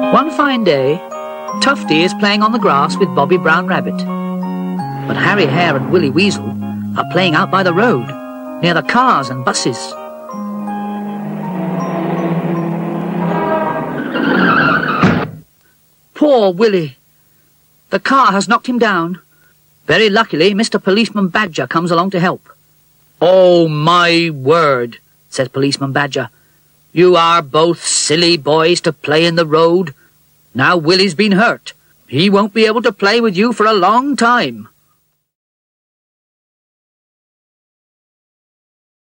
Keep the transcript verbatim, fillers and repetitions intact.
One fine day, Tufty is playing on the grass with Bobby Brown Rabbit. But Harry Hare and Willy Weasel are playing out by the road, near the cars and buses. Poor Willy! The car has knocked him down. Very luckily, Mister Policeman Badger comes along to help. "Oh, my word," says Policeman Badger. "You are both silly boys to play in the road. Now Willy's been hurt. He won't be able to play with you for a long time."